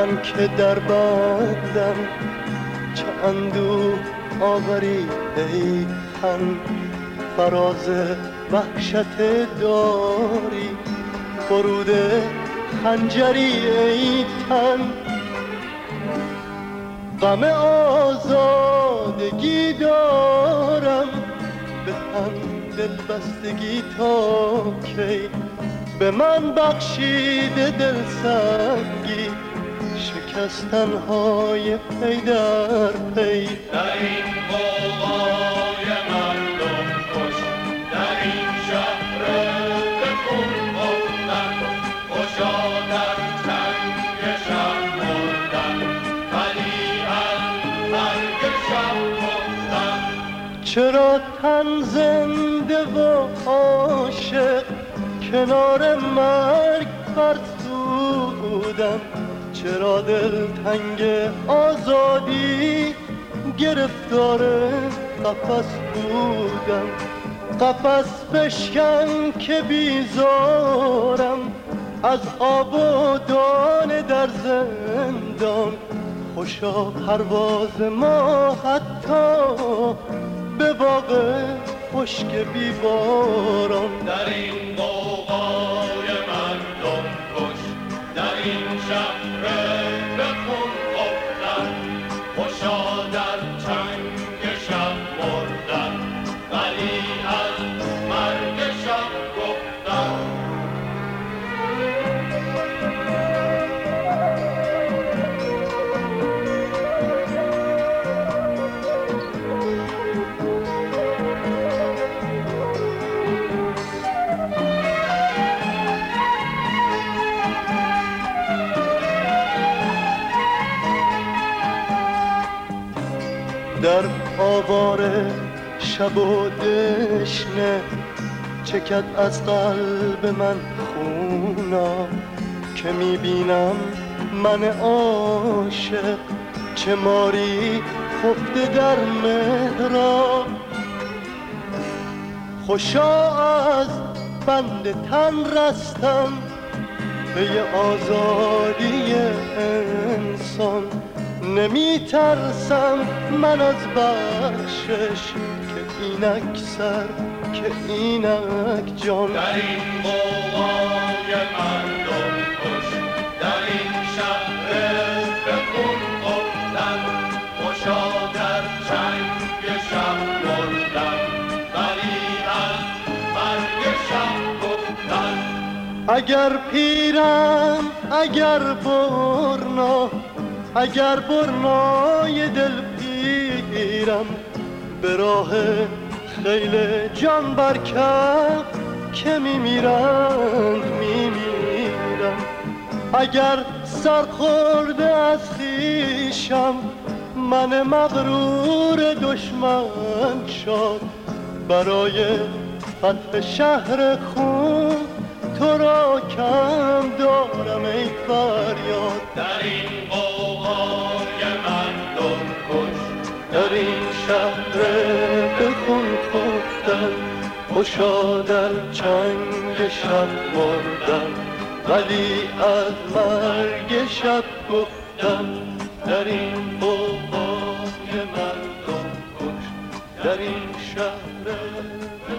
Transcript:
من که در بندم چه اندوه آوری ای تن، فراز وحشت داری فرود خنجری ای تن. غم آزادگی دارم به تن دل بستگی تا کی، به من بخشیده دل سنگی شکستنهای پی در پی. در این غوغای مردم کش، در این شهر به خون افتن، خوشا در چنگ شب مردن، ولی از مرگ شب گفتن. چرا تن زنده و عاشق کنار مرگ فرسودم، چرا دل تنگ آزادی گرفتار قفس بودم. قفس بشکن که بیزارم از آب و دانه در زندان، خوشا پرواز ما حتی به باغ خشک بیباران. در این غوغای مردم کش، در این شهر به خون افتن، خوشا در چنگ شب مردن، ولی از مرگ شب گفتن. در آواره شب و دشنه چکد از قلب من خونا، که میبینم من عاشق چه ماری خفته در مهراب. خوشا از بند تن رستم به آزادی انسان، نمی ترسم من از بخشش که اینک سر که اینک جان. در این غوغای مردم کش، در این شهر به خون افتن، خوشا در چنگ شب مردن، ولی از مرگ شب گفتن. اگر پیرم اگر برنا، اگر برنای دل پیرم، به راه خیل جان برکف که میمیرند میمیرم. اگر سرخورده از خویشم من مغرور دشمن شد، برای فتح شهر خون تو را کم دارم ای فریاد. در این غوغای مردم کش، در این شهر به خون خفتن، خوشا در چنگ شب مردن، ولی از مرگ شب گفتن. در این غوغای مردم کش، در این شهر